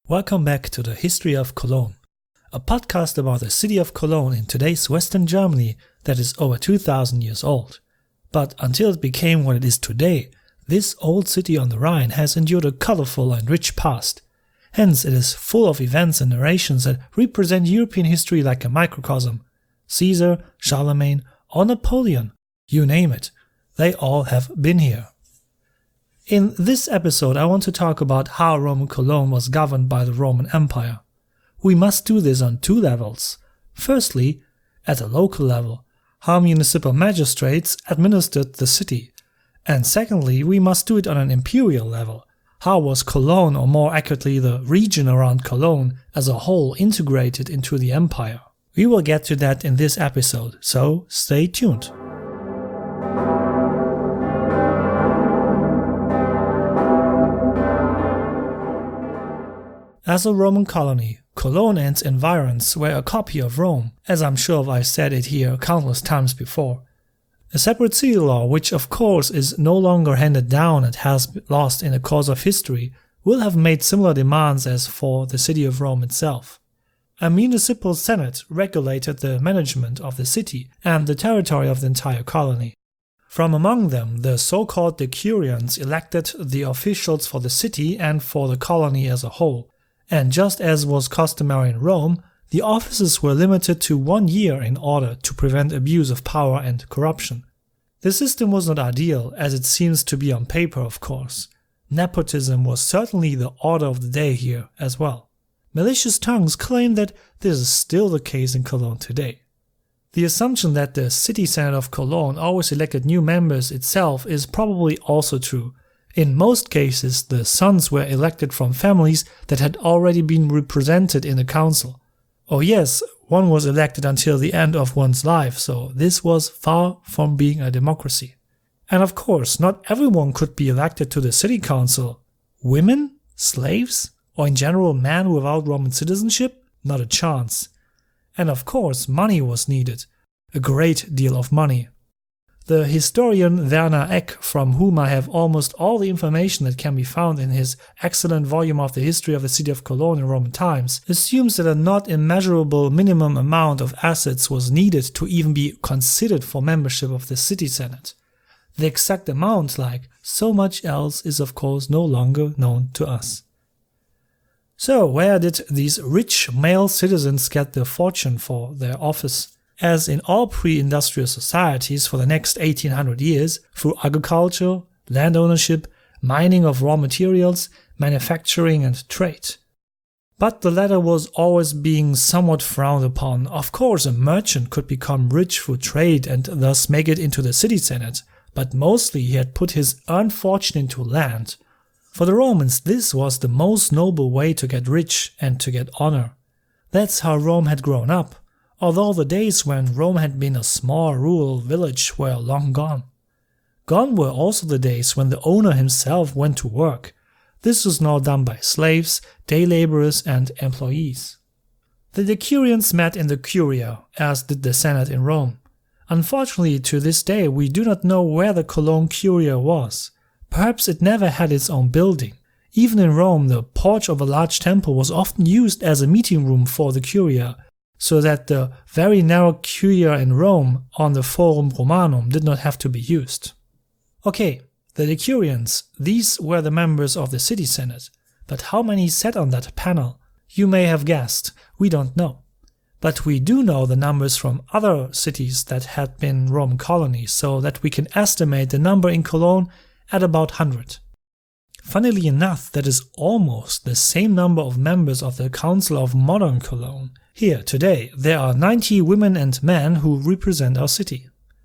Welcome back to the History of Cologne, a podcast about the city of Cologne in today's Western Germany that is over 2000 years old. But until it became what it is today, this old city on the Rhine has endured a colorful and rich past. Hence it is full of events and narrations that represent European history like a microcosm. Caesar, Charlemagne, or Napoleon, you name it, they all have been here. In this episode I want to talk about how Roman Cologne was governed by the Roman Empire. We must do this on two levels. Firstly, at a local level, how municipal magistrates administered the city. And secondly, we must do it on an imperial level. How was Cologne, or more accurately the region around Cologne, as a whole integrated into the empire? We will get to that in this episode, so stay tuned. As a Roman colony, Cologne and its environs were a copy of Rome, as I'm sure I've said it here countless times before. A separate city law, which of course is no longer handed down and has been lost in the course of history, will have made similar demands as for the city of Rome itself. A municipal senate regulated the management of the city and the territory of the entire colony. From among them, the so-called decurions elected the officials for the city and for the colony as a whole. And just as was customary in Rome, the offices were limited to 1 year in order to prevent abuse of power and corruption. The system was not ideal, as it seems to be on paper, of course. Nepotism was certainly the order of the day here as well. Malicious tongues claim that this is still the case in Cologne today. The assumption that the city senate of Cologne always elected new members itself is probably also true. In most cases, the sons were elected from families that had already been represented in the council. Oh yes, one was elected until the end of one's life, so this was far from being a democracy. And of course, not everyone could be elected to the city council. Women? Slaves? Or in general men without Roman citizenship? Not a chance. And of course, money was needed. A great deal of money. The historian Werner Eck, from whom I have almost all the information that can be found in his excellent volume of the history of the city of Cologne in Roman times, assumes that a not immeasurable minimum amount of assets was needed to even be considered for membership of the city senate. The exact amount, like so much else, is of course no longer known to us. So where did these rich male citizens get their fortune for their office? As in all pre-industrial societies for the next 1800 years, through agriculture, land ownership, mining of raw materials, manufacturing and trade. But the latter was always being somewhat frowned upon. Of course, a merchant could become rich through trade and thus make it into the city senate, but mostly he had put his earned fortune into land. For the Romans, this was the most noble way to get rich and to get honor. That's how Rome had grown up. Although the days when Rome had been a small rural village were long gone. Gone were also the days when the owner himself went to work. This was now done by slaves, day laborers and employees. The decurions met in the Curia, as did the Senate in Rome. Unfortunately, to this day we do not know where the Cologne Curia was. Perhaps it never had its own building. Even in Rome, the porch of a large temple was often used as a meeting room for the Curia, so that the very narrow Curia in Rome on the Forum Romanum did not have to be used. Okay, the decurions, these were the members of the city senate, but how many sat on that panel? You may have guessed, we don't know. But we do know the numbers from other cities that had been Roman colonies, so that we can estimate the number in Cologne at about 100. Funnily enough, that is almost the same number of members of the Council of Modern Cologne. Here, today, there are 90 women and men who represent our city.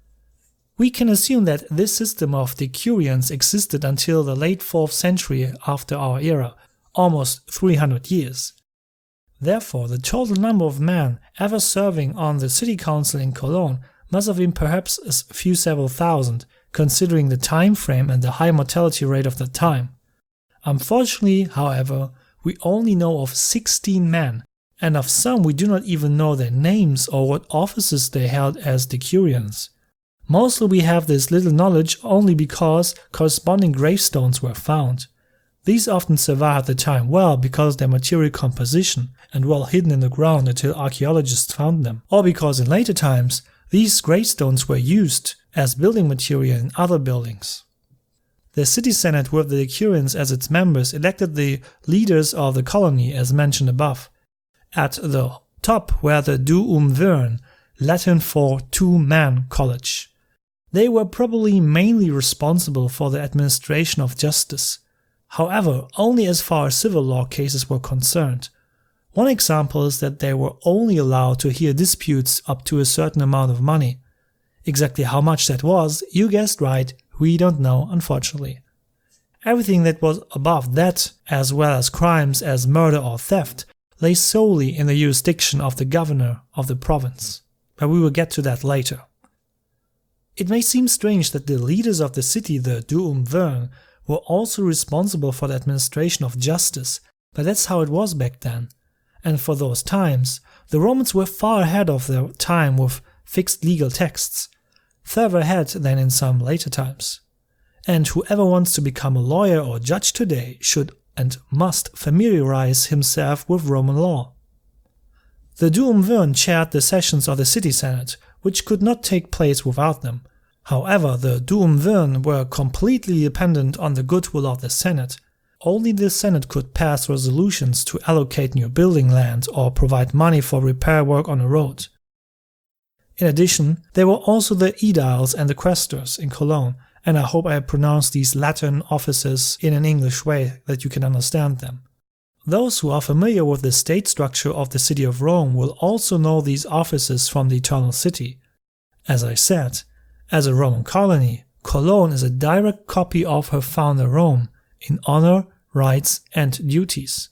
We can assume that this system of decurions existed until the late 4th century after our era, almost 300 years. Therefore, the total number of men ever serving on the city council in Cologne must have been perhaps a few several thousand, considering the time frame and the high mortality rate of the time. Unfortunately, however, we only know of 16 men, and of some we do not even know their names or what offices they held as decurions. Mostly we have this little knowledge only because corresponding gravestones were found. These often survived the time well because of their material composition and well hidden in the ground until archaeologists found them, or because in later times these gravestones were used as building material in other buildings. The city senate with the decurions as its members elected the leaders of the colony as mentioned above. At the top were the duumvirn, Latin for two-man college. They were probably mainly responsible for the administration of justice. However, only as far as civil law cases were concerned. One example is that they were only allowed to hear disputes up to a certain amount of money. Exactly how much that was, you guessed right, we don't know, unfortunately. Everything that was above that, as well as crimes as murder or theft, lay solely in the jurisdiction of the governor of the province. But we will get to that later. It may seem strange that the leaders of the city, the duumvirn, were also responsible for the administration of justice, but that's how it was back then. And for those times, the Romans were far ahead of their time with fixed legal texts, further ahead than in some later times. And whoever wants to become a lawyer or judge today should and must familiarize himself with Roman law. The duumvirn chaired the sessions of the city senate, which could not take place without them. However, the duumvirn were completely dependent on the goodwill of the Senate. Only the Senate could pass resolutions to allocate new building land or provide money for repair work on a road. In addition, there were also the aediles and the quaestors in Cologne, and I hope I pronounced these Latin offices in an English way that you can understand them. Those who are familiar with the state structure of the city of Rome will also know these offices from the Eternal City. As I said, as a Roman colony, Cologne is a direct copy of her founder Rome in honor, rights, and duties.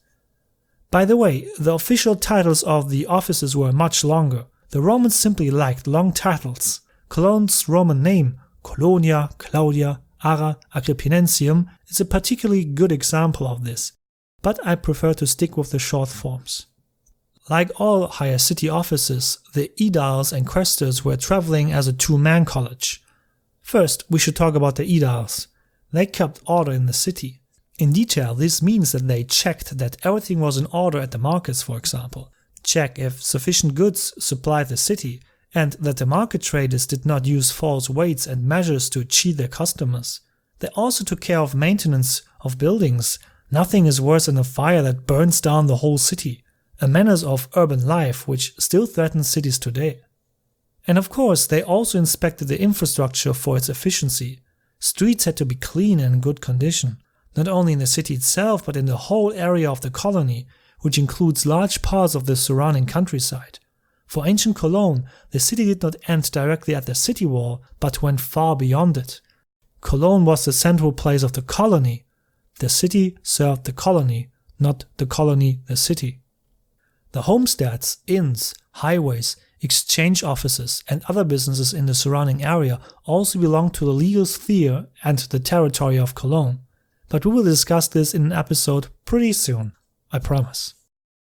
By the way, the official titles of the offices were much longer. The Romans simply liked long titles. Cologne's Roman name, Colonia, Claudia, Ara, Agrippinensium, is a particularly good example of this, but I prefer to stick with the short forms. Like all higher city offices, the aediles and quaestors were traveling as a two-man college. First, we should talk about the aediles. They kept order in the city. In detail, this means that they checked that everything was in order at the markets, for example, check if sufficient goods supplied the city, and that the market traders did not use false weights and measures to cheat their customers. They also took care of maintenance of buildings. Nothing is worse than a fire that burns down the whole city. A menace of urban life which still threatens cities today. And of course, they also inspected the infrastructure for its efficiency. Streets had to be clean and in good condition, not only in the city itself but in the whole area of the colony, which includes large parts of the surrounding countryside. For ancient Cologne, the city did not end directly at the city wall, but went far beyond it. Cologne was the central place of the colony. The city served the colony, not the colony the city. The homesteads, inns, highways, exchange offices, and other businesses in the surrounding area also belong to the legal sphere and the territory of Cologne. But we will discuss this in an episode pretty soon, I promise.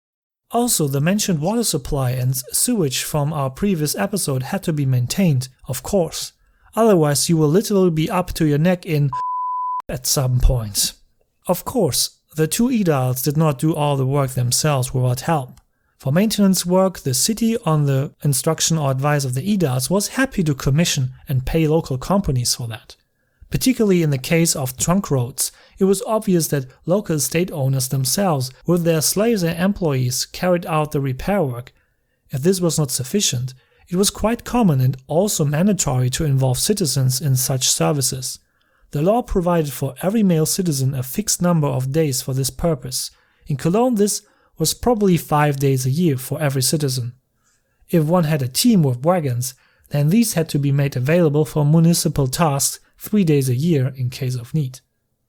Also, the mentioned water supply and sewage from our previous episode had to be maintained, of course. Otherwise, you will literally be up to your neck in at some point. Of course, the two aediles did not do all the work themselves without help. For maintenance work, the city, on the instruction or advice of the aediles, was happy to commission and pay local companies for that. Particularly in the case of trunk roads, it was obvious that local estate owners themselves, with their slaves and employees, carried out the repair work. If this was not sufficient, it was quite common and also mandatory to involve citizens in such services. The law provided for every male citizen a fixed number of days for this purpose. In Cologne, this was probably 5 days a year for every citizen. If one had a team with wagons, then these had to be made available for municipal tasks 3 days a year in case of need.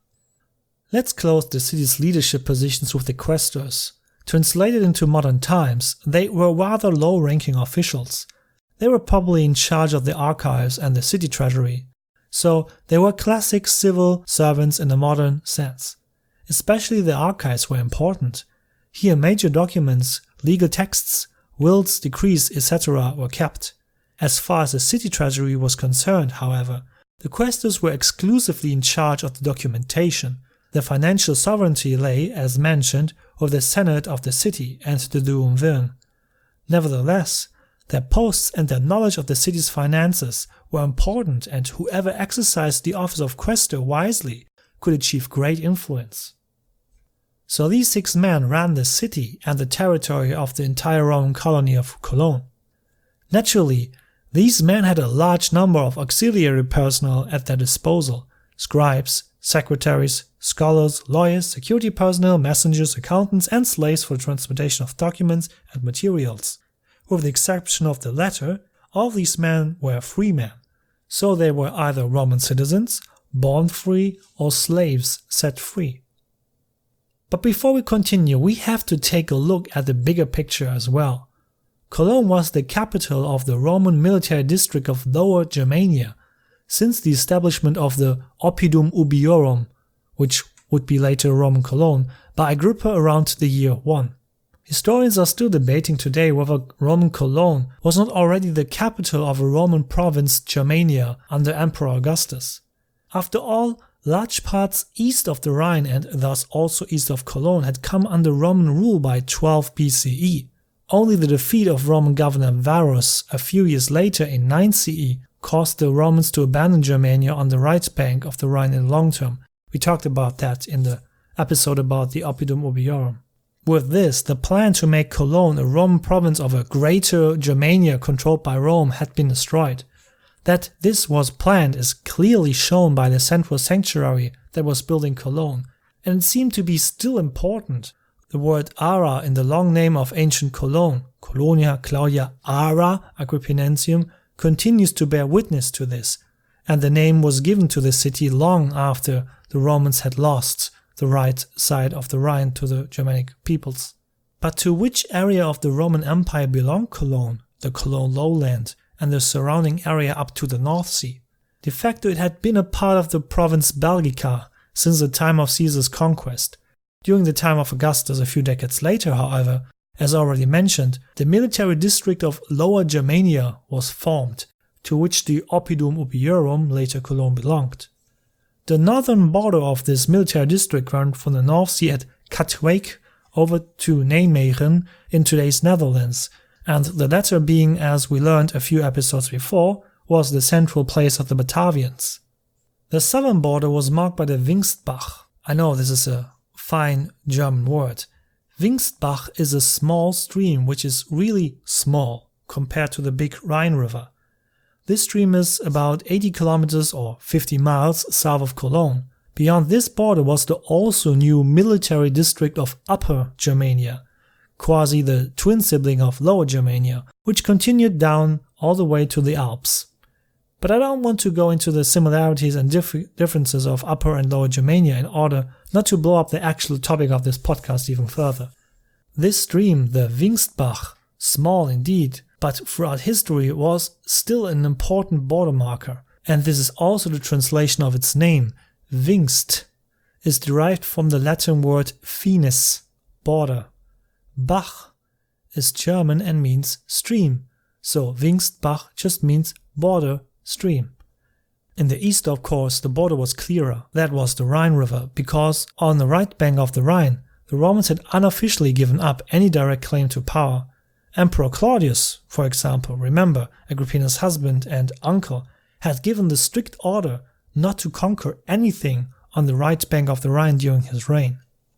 Let's close the city's leadership positions with the quaestors. Translated into modern times, they were rather low-ranking officials. They were probably in charge of the archives and the city treasury. So they were classic civil servants in a modern sense. Especially the archives were important. Here major documents, legal texts, wills, decrees, etc. were kept. As far as the city treasury was concerned, however, the quaestors were exclusively in charge of the documentation. The financial sovereignty lay, as mentioned, with the Senate of the city and the Duumvirn. Nevertheless, their posts and their knowledge of the city's finances were important, and whoever exercised the office of quaestor wisely could achieve great influence. So these 6 men ran the city and the territory of the entire Roman colony of Cologne. Naturally, these men had a large number of auxiliary personnel at their disposal: scribes, secretaries, scholars, lawyers, security personnel, messengers, accountants, and slaves for the transportation of documents and materials. With the exception of the latter, all these men were free men, so they were either Roman citizens, born free, or slaves set free. But before we continue, we have to take a look at the bigger picture as well. Cologne was the capital of the Roman military district of Lower Germania since the establishment of the Oppidum Ubiorum, which would be later Roman Cologne, by Agrippa around the year 1. Historians are still debating today whether Roman Cologne was not already the capital of a Roman province Germania under Emperor Augustus. After all, large parts east of the Rhine and thus also east of Cologne had come under Roman rule by 12 BCE. Only the defeat of Roman governor Varus a few years later in 9 CE caused the Romans to abandon Germania on the right bank of the Rhine in the long term. We talked about that in the episode about the Oppidum Ubiorum. With this, the plan to make Cologne a Roman province of a greater Germania controlled by Rome had been destroyed. That this was planned is clearly shown by the central sanctuary that was built in Cologne, and it seemed to be still important. The word Ara in the long name of ancient Cologne, Colonia Claudia Ara Agrippinensium, continues to bear witness to this, and the name was given to the city long after the Romans had lost the right side of the Rhine to the Germanic peoples. But to which area of the Roman Empire belonged Cologne, the Cologne lowland, and the surrounding area up to the North Sea? De facto it had been a part of the province Belgica since the time of Caesar's conquest. During the time of Augustus a few decades later, however, as already mentioned, the military district of Lower Germania was formed, to which the Oppidum Ubiorum, later Cologne, belonged. The northern border of this military district ran from the North Sea at Katwijk over to Nijmegen in today's Netherlands, and the latter being, as we learned a few episodes before, was the central place of the Batavians. The southern border was marked by the Pfingstbach. I know this is a fine German word. Pfingstbach is a small stream which is really small compared to the big Rhine River. This stream is about 80 kilometers or 50 miles south of Cologne. Beyond this border was the also new military district of Upper Germania, quasi the twin sibling of Lower Germania, which continued down all the way to the Alps. But I don't want to go into the similarities and differences of Upper and Lower Germania in order not to blow up the actual topic of this podcast even further. This stream, the Pfingstbach, small indeed, but throughout history was still an important border marker, and this is also the translation of its name. Pfingst is derived from the Latin word finis, border. Bach is German and means stream, so Pfingstbach just means border, stream. In the east, of course, the border was clearer. That was the Rhine River, because on the right bank of the Rhine, the Romans had unofficially given up any direct claim to power. Emperor Claudius, for example, remember, Agrippina's husband and uncle, had given the strict order not to conquer anything on the right bank of the Rhine during his reign.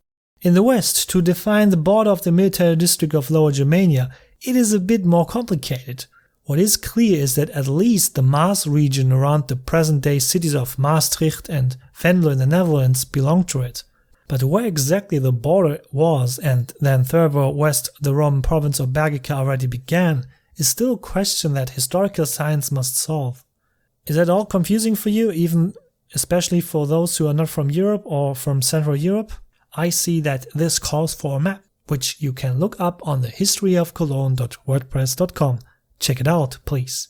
In the west, to define the border of the military district of Lower Germania, it is a bit more complicated. What is clear is that at least the Maas region around the present-day cities of Maastricht and Venlo in the Netherlands belonged to it. But where exactly the border was, and then further west the Roman province of Belgica already began, is still a question that historical science must solve. Is that all confusing for you, even especially for those who are not from Europe or from Central Europe? I see that this calls for a map, which you can look up on the historyofcologne.wordpress.com. Check it out, please.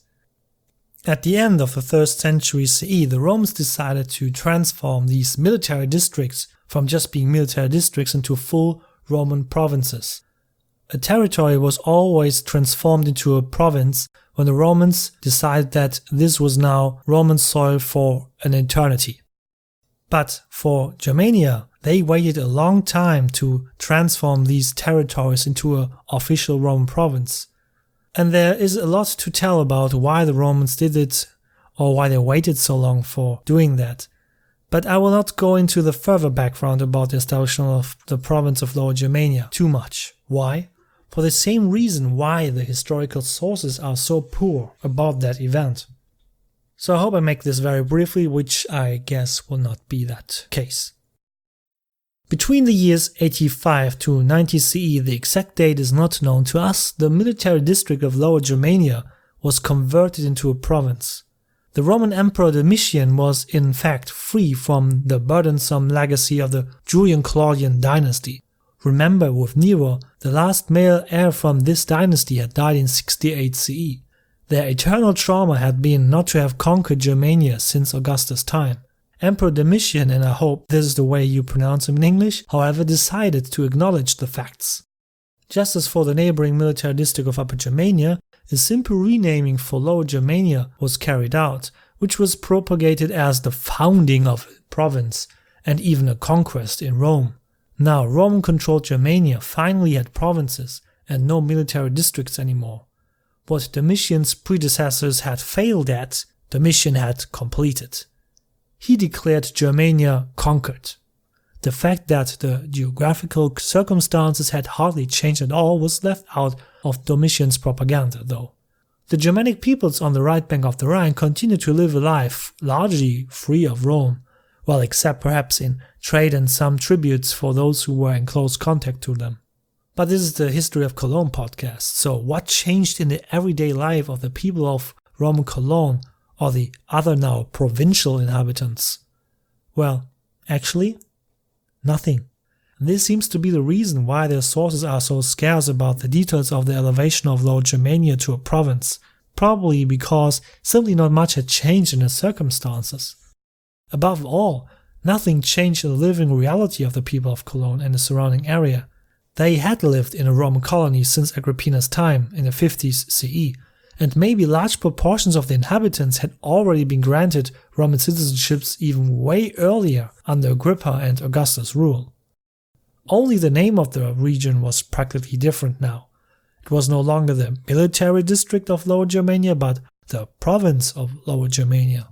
At the end of the 3rd century CE, the Romans decided to transform these military districts from just being military districts into full Roman provinces. A territory was always transformed into a province when the Romans decided that this was now Roman soil for an eternity. But for Germania, They waited a long time to transform these territories into an official Roman province. And there is a lot to tell about why the Romans did it or why they waited so long for doing that. But I will not go into the further background about the establishment of the province of Lower Germania too much. Why? For the same reason why the historical sources are so poor about that event. So I hope I make this very briefly, which I guess will not be that case. Between the years 85 to 90 CE, the exact date is not known to us, the military district of Lower Germania was converted into a province. The Roman Emperor Domitian was in fact free from the burdensome legacy of the Julian-Claudian dynasty. Remember, with Nero, the last male heir from this dynasty had died in 68 CE. Their eternal trauma had been not to have conquered Germania since Augustus' time. Emperor Domitian, and I hope this is the way you pronounce him in English, however, decided to acknowledge the facts. Just as for the neighboring military district of Upper Germania, a simple renaming for Lower Germania was carried out, which was propagated as the founding of a province and even a conquest in Rome. Now Roman-controlled Germania finally had provinces and no military districts anymore. What Domitian's predecessors had failed at, Domitian had completed. He declared Germania conquered. The fact that the geographical circumstances had hardly changed at all was left out of Domitian's propaganda, though. The Germanic peoples on the right bank of the Rhine continued to live a life largely free of Rome, well, except perhaps in trade and some tributes for those who were in close contact to them. But this is the History of Cologne podcast, so what changed in the everyday life of the people of Roman Cologne or the other now provincial inhabitants? Well, actually, nothing. This seems to be the reason why their sources are so scarce about the details of the elevation of Lower Germania to a province, probably because simply not much had changed in the circumstances. Above all, nothing changed in the living reality of the people of Cologne and the surrounding area. They had lived in a Roman colony since Agrippina's time in the 50s CE, and maybe large proportions of the inhabitants had already been granted Roman citizenships even way earlier under Agrippa and Augustus' rule. Only the name of the region was practically different now. It was no longer the military district of Lower Germania, but the province of Lower Germania.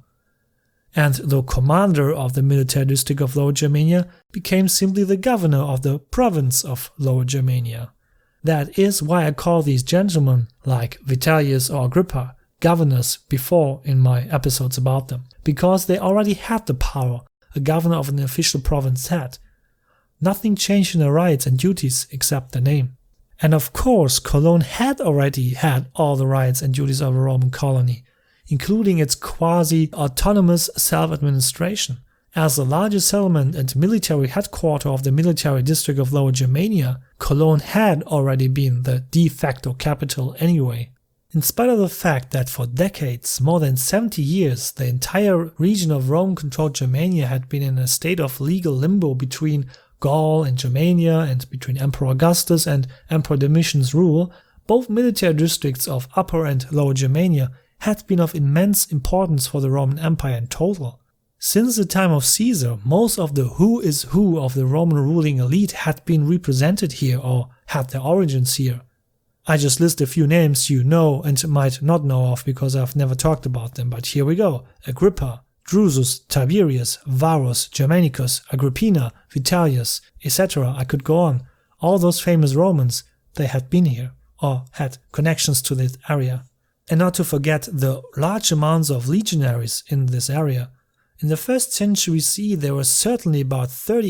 And the commander of the military district of Lower Germania became simply the governor of the province of Lower Germania. That is why I call these gentlemen, like Vitellius or Agrippa, governors before in my episodes about them, because they already had the power a governor of an official province had. Nothing changed in their rights and duties except the name. And of course, Cologne had already had all the rights and duties of a Roman colony, including its quasi-autonomous self-administration. As the largest settlement and military headquarters of the military district of Lower Germania, Cologne had already been the de facto capital anyway. In spite of the fact that for decades, more than 70 years, the entire region of Rome-controlled Germania had been in a state of legal limbo between Gaul and Germania and between Emperor Augustus and Emperor Domitian's rule, both military districts of Upper and Lower Germania had been of immense importance for the Roman Empire in total. Since the time of Caesar, most of the who is who of the Roman ruling elite had been represented here or had their origins here. I just list a few names you know and might not know of because I've never talked about them, but here we go. Agrippa, Drusus, Tiberius, Varus, Germanicus, Agrippina, Vitellius, etc. I could go on. All those famous Romans, they had been here or had connections to this area. And not to forget the large amounts of legionaries in this area. In the 1st century CE, there were certainly about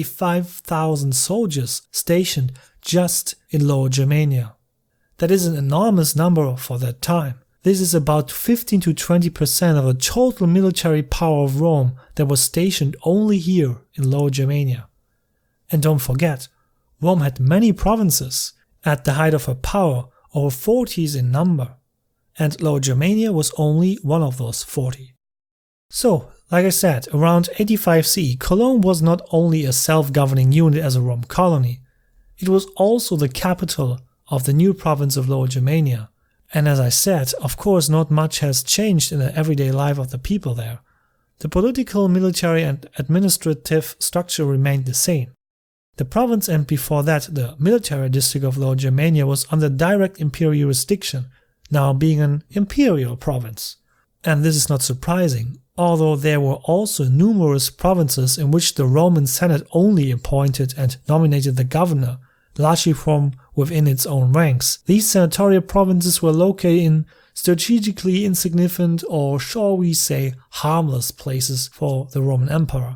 35,000 soldiers stationed just in Lower Germania. That is an enormous number for that time. This is about 15 to 20% of the total military power of Rome that was stationed only here in Lower Germania. And don't forget, Rome had many provinces at the height of her power, over 40 in number, and Lower Germania was only one of those 40. So, like I said, around 85 CE, Cologne was not only a self-governing unit as a Roman colony, it was also the capital of the new province of Lower Germania. And as I said, of course not much has changed in the everyday life of the people there. The political, military and administrative structure remained the same. The province and before that the military district of Lower Germania was under direct imperial jurisdiction, now being an imperial province. And this is not surprising, although there were also numerous provinces in which the Roman Senate only appointed and nominated the governor, largely from within its own ranks. These senatorial provinces were located in strategically insignificant, or shall we say harmless, places for the Roman Emperor.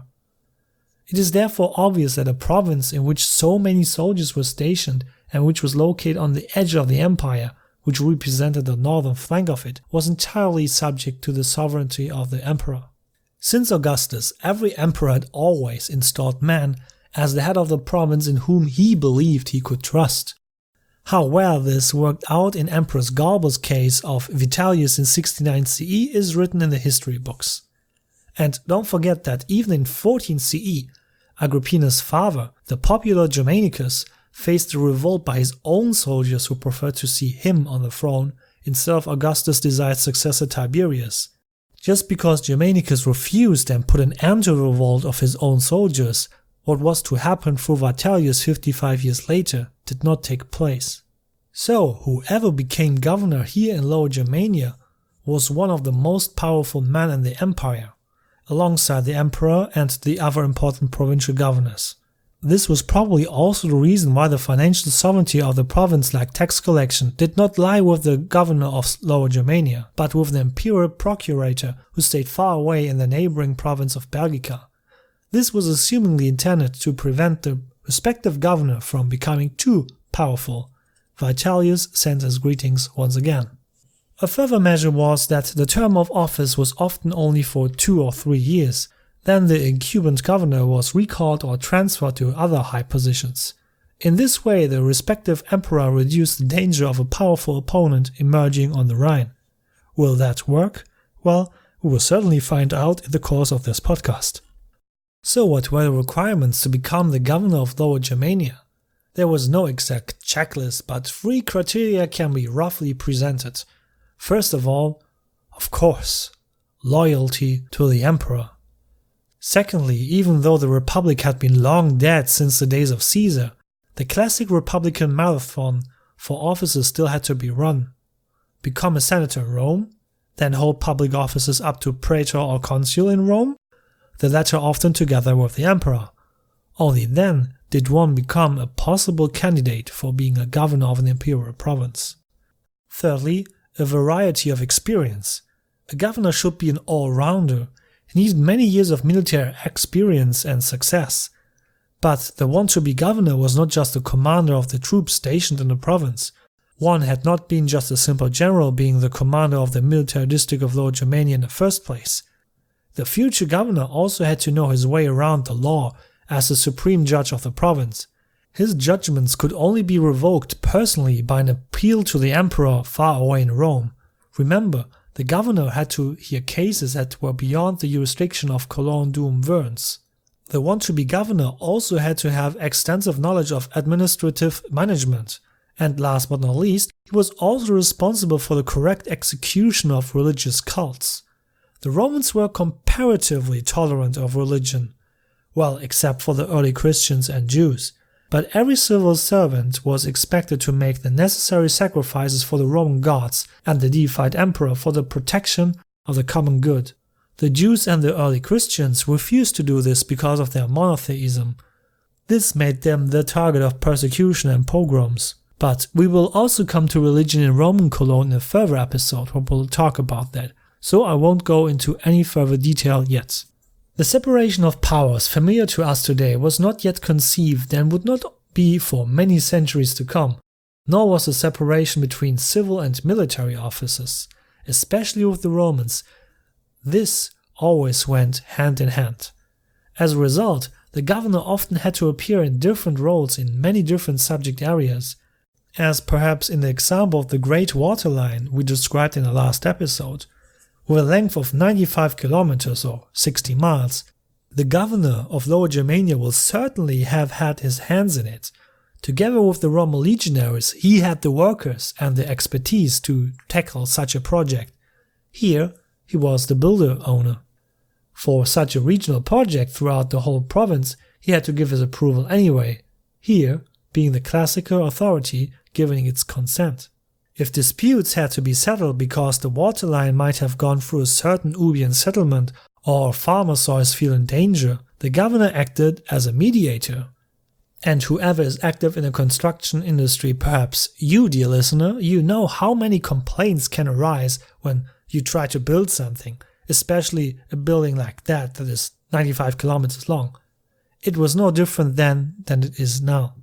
It is therefore obvious that a province in which so many soldiers were stationed and which was located on the edge of the empire, which represented the northern flank of it, was entirely subject to the sovereignty of the emperor. Since Augustus, every emperor had always installed men as the head of the province in whom he believed he could trust. How well this worked out in Empress Galba's case of Vitellius in 69 CE is written in the history books. And don't forget that even in 14 CE, Agrippina's father, the popular Germanicus, faced a revolt by his own soldiers who preferred to see him on the throne instead of Augustus' desired successor Tiberius. Just because Germanicus refused and put an end to the revolt of his own soldiers, what was to happen through Vitellius 55 years later did not take place. So, whoever became governor here in Lower Germania was one of the most powerful men in the empire, alongside the emperor and the other important provincial governors. This was probably also the reason why the financial sovereignty of the province, like tax collection, did not lie with the governor of Lower Germania, but with the imperial procurator who stayed far away in the neighboring province of Belgica. This was assumingly intended to prevent the respective governor from becoming too powerful. Vitellius sends his greetings once again. A further measure was that the term of office was often only for 2 or 3 years. Then the incumbent governor was recalled or transferred to other high positions. In this way, the respective emperor reduced the danger of a powerful opponent emerging on the Rhine. Will that work? Well, we will certainly find out in the course of this podcast. So what were the requirements to become the governor of Lower Germania? There was no exact checklist, but 3 criteria can be roughly presented. First of all, of course, loyalty to the emperor. Secondly, even though the Republic had been long dead since the days of Caesar, the classic Republican marathon for offices still had to be run. Become a senator in Rome, then hold public offices up to praetor or consul in Rome, the latter often together with the emperor. Only then did one become a possible candidate for being a governor of an imperial province. Thirdly, a variety of experience. A governor should be an all-rounder. He needed many years of military experience and success. But the one to be governor was not just the commander of the troops stationed in the province. One had not been just a simple general being the commander of the military district of Lower Germania in the first place. The future governor also had to know his way around the law as the supreme judge of the province. His judgments could only be revoked personally by an appeal to the emperor far away in Rome. Remember, the governor had to hear cases that were beyond the jurisdiction of Cologne Doom Worms. The one to be governor also had to have extensive knowledge of administrative management. And last but not least, he was also responsible for the correct execution of religious cults. The Romans were comparatively tolerant of religion. Well, except for the early Christians and Jews. But every civil servant was expected to make the necessary sacrifices for the Roman gods and the deified emperor for the protection of the common good. The Jews and the early Christians refused to do this because of their monotheism. This made them the target of persecution and pogroms. But we will also come to religion in Roman Cologne in a further episode where we'll talk about that, so I won't go into any further detail yet. The separation of powers familiar to us today was not yet conceived and would not be for many centuries to come, nor was the separation between civil and military offices, especially with the Romans. This always went hand in hand. As a result, the governor often had to appear in different roles in many different subject areas, as perhaps in the example of the Great Water Line we described in the last episode. With a length of 95 kilometers or 60 miles, the governor of Lower Germania will certainly have had his hands in it. Together with the Roman legionaries, he had the workers and the expertise to tackle such a project. Here, he was the builder owner. For such a regional project throughout the whole province, he had to give his approval anyway, here being the classical authority giving its consent. If disputes had to be settled because the water line might have gone through a certain Ubian settlement or farmer soils feel in danger, the governor acted as a mediator. And whoever is active in the construction industry, perhaps you, dear listener, you know how many complaints can arise when you try to build something, especially a building like that is 95 kilometers long. It was no different then than it is now.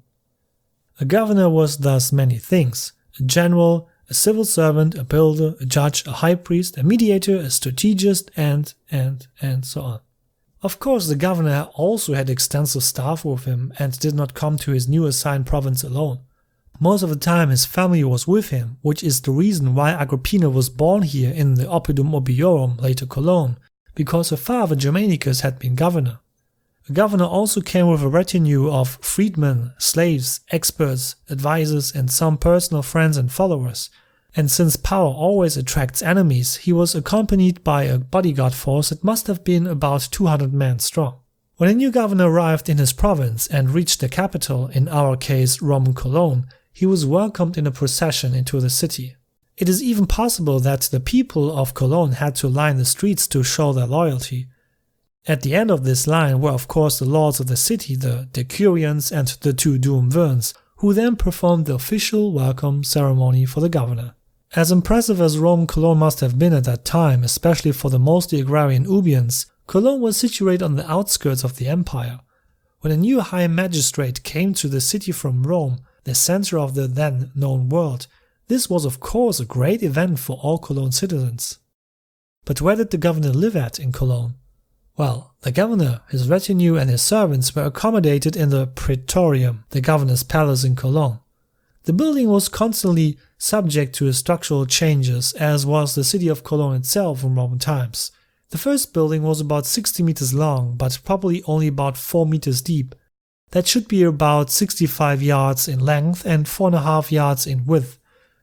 A governor was thus many things: a general, a civil servant, a builder, a judge, a high priest, a mediator, a strategist, and so on. Of course, the governor also had extensive staff with him and did not come to his new assigned province alone. Most of the time his family was with him, which is the reason why Agrippina was born here in the Oppidum Obiorum, later Cologne, because her father Germanicus had been governor. The governor also came with a retinue of freedmen, slaves, experts, advisors, and some personal friends and followers. And since power always attracts enemies, he was accompanied by a bodyguard force that must have been about 200 men strong. When a new governor arrived in his province and reached the capital, in our case Roman Cologne, he was welcomed in a procession into the city. It is even possible that the people of Cologne had to line the streets to show their loyalty. At the end of this line were of course the lords of the city, the decurions and the two duumvirns, who then performed the official welcome ceremony for the governor. As impressive as Roman Cologne must have been at that time, especially for the mostly agrarian Ubians, Cologne was situated on the outskirts of the empire. When a new high magistrate came to the city from Rome, the center of the then known world, this was of course a great event for all Cologne citizens. But where did the governor live at in Cologne? Well, the governor, his retinue and his servants were accommodated in the Praetorium, the governor's palace in Cologne. The building was constantly subject to structural changes, as was the city of Cologne itself in Roman times. The first building was about 60 meters long, but probably only about 4 meters deep. That should be about 65 yards in length and 4.5 yards in width.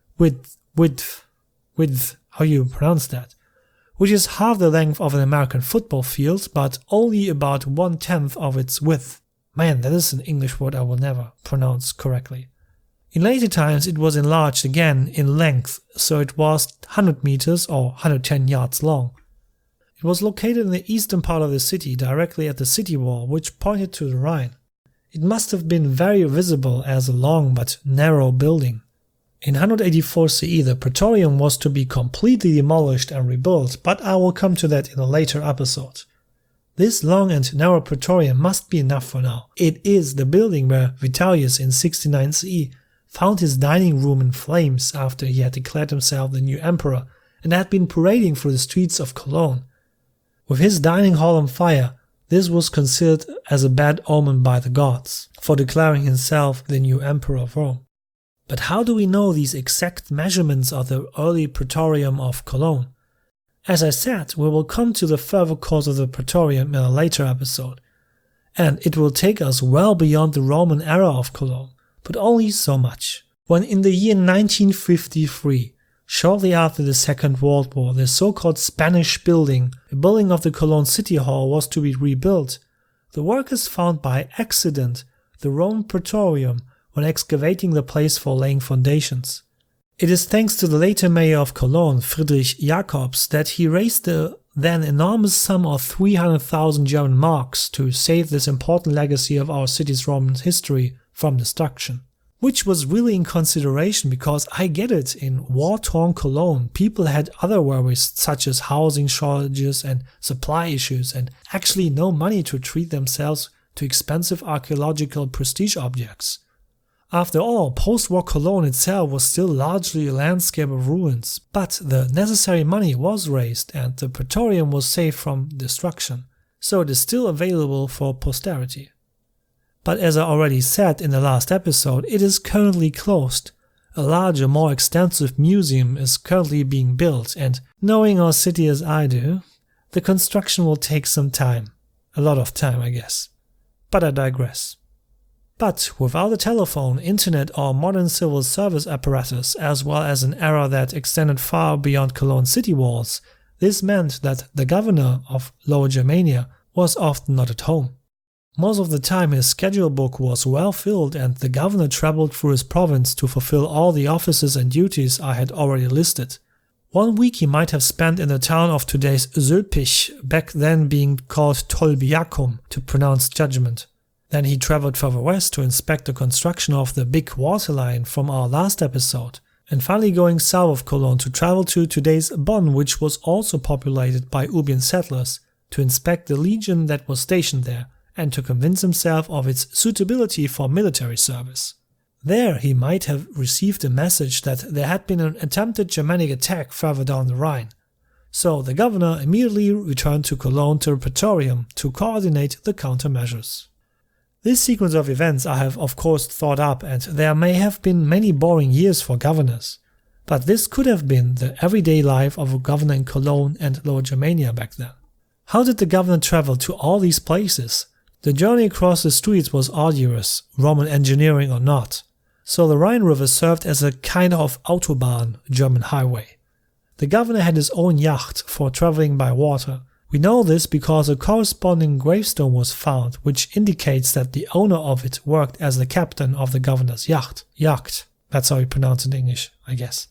Width, how you pronounce that? Which is half the length of an American football field, but only about 1/10 of its width. Man, that is an English word I will never pronounce correctly. In later times it was enlarged again in length, so it was 100 meters or 110 yards long. It was located in the eastern part of the city, directly at the city wall, which pointed to the Rhine. It must have been very visible as a long but narrow building. In 184 CE, the Praetorium was to be completely demolished and rebuilt, but I will come to that in a later episode. This long and narrow Praetorium must be enough for now. It is the building where Vitellius in 69 CE found his dining room in flames after he had declared himself the new emperor and had been parading through the streets of Cologne. With his dining hall on fire, this was considered as a bad omen by the gods for declaring himself the new emperor of Rome. But how do we know these exact measurements of the early Praetorium of Cologne? As I said, we will come to the further course of the Praetorium in a later episode, and it will take us well beyond the Roman era of Cologne, but only so much. When in the year 1953, shortly after the Second World War, the so-called Spanish building, a building of the Cologne City Hall, was to be rebuilt, the workers found by accident the Roman Praetorium when excavating the place for laying foundations. It is thanks to the later mayor of Cologne, Friedrich Jacobs, that he raised the then enormous sum of 300,000 German marks to save this important legacy of our city's Roman history from destruction. Which was really in consideration, because I get it, in war-torn Cologne people had other worries such as housing shortages and supply issues, and actually no money to treat themselves to expensive archaeological prestige objects. After all, post-war Cologne itself was still largely a landscape of ruins, but the necessary money was raised and the Praetorium was saved from destruction, so it is still available for posterity. But as I already said in the last episode, it is currently closed. A larger, more extensive museum is currently being built, and knowing our city as I do, the construction will take some time. A lot of time, I guess. But I digress. But without a telephone, internet or modern civil service apparatus, as well as an era that extended far beyond Cologne city walls, this meant that the governor of Lower Germania was often not at home. Most of the time his schedule book was well filled and the governor traveled through his province to fulfill all the offices and duties I had already listed. 1 week he might have spent in the town of today's Zülpich, back then being called Tolbiacum, to pronounce judgment. Then he traveled further west to inspect the construction of the big water line from our last episode, and finally going south of Cologne to travel to today's Bonn, which was also populated by Ubian settlers, to inspect the legion that was stationed there, and to convince himself of its suitability for military service. There he might have received a message that there had been an attempted Germanic attack further down the Rhine. So the governor immediately returned to Cologne to the Praetorium to coordinate the countermeasures. This sequence of events I have of course thought up, and there may have been many boring years for governors. But this could have been the everyday life of a governor in Cologne and Lower Germania back then. How did the governor travel to all these places? The journey across the streets was arduous, Roman engineering or not. So the Rhine River served as a kind of Autobahn, German highway. The governor had his own yacht for traveling by water. We know this because a corresponding gravestone was found, which indicates that the owner of it worked as the captain of the governor's yacht. Yacht. That's how you pronounce it in English, I guess.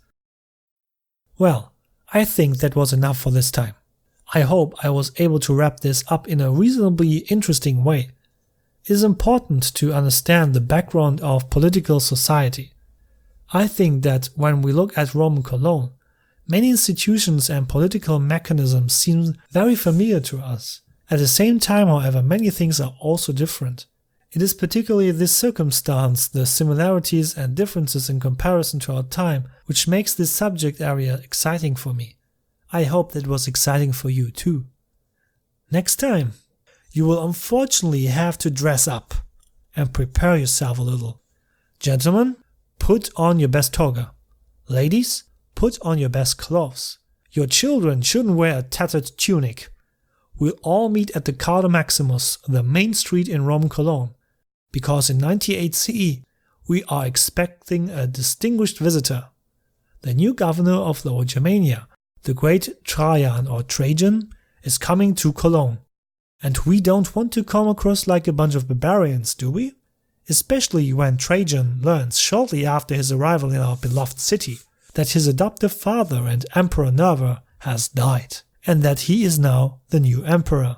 Well, I think that was enough for this time. I hope I was able to wrap this up in a reasonably interesting way. It is important to understand the background of political society. I think that when we look at Roman Cologne, many institutions and political mechanisms seem very familiar to us. At the same time, however, many things are also different. It is particularly this circumstance, the similarities and differences in comparison to our time, which makes this subject area exciting for me. I hope that was exciting for you too. Next time, you will unfortunately have to dress up and prepare yourself a little. Gentlemen, put on your best toga. Ladies, put on your best clothes. Your children shouldn't wear a tattered tunic. We'll all meet at the Cardo Maximus, the main street in Rome, Cologne, because in 98 CE we are expecting a distinguished visitor. The new governor of Lower Germania, the great Trajan or Trajan, is coming to Cologne. And we don't want to come across like a bunch of barbarians, do we? Especially when Trajan learns shortly after his arrival in our beloved city that his adoptive father and Emperor Nerva has died, and that he is now the new emperor.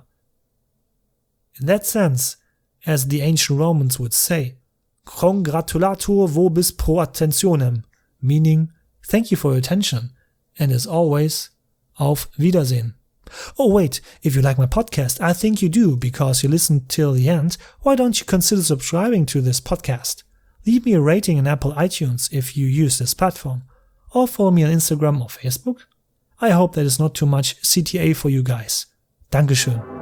In that sense, as the ancient Romans would say, congratulatur vobis pro attentionem, meaning thank you for your attention, and as always, auf Wiedersehen. Oh wait, if you like my podcast, I think you do because you listened till the end, why don't you consider subscribing to this podcast? Leave me a rating in Apple iTunes if you use this platform, or follow me on Instagram or Facebook. I hope that is not too much CTA for you guys. Dankeschön.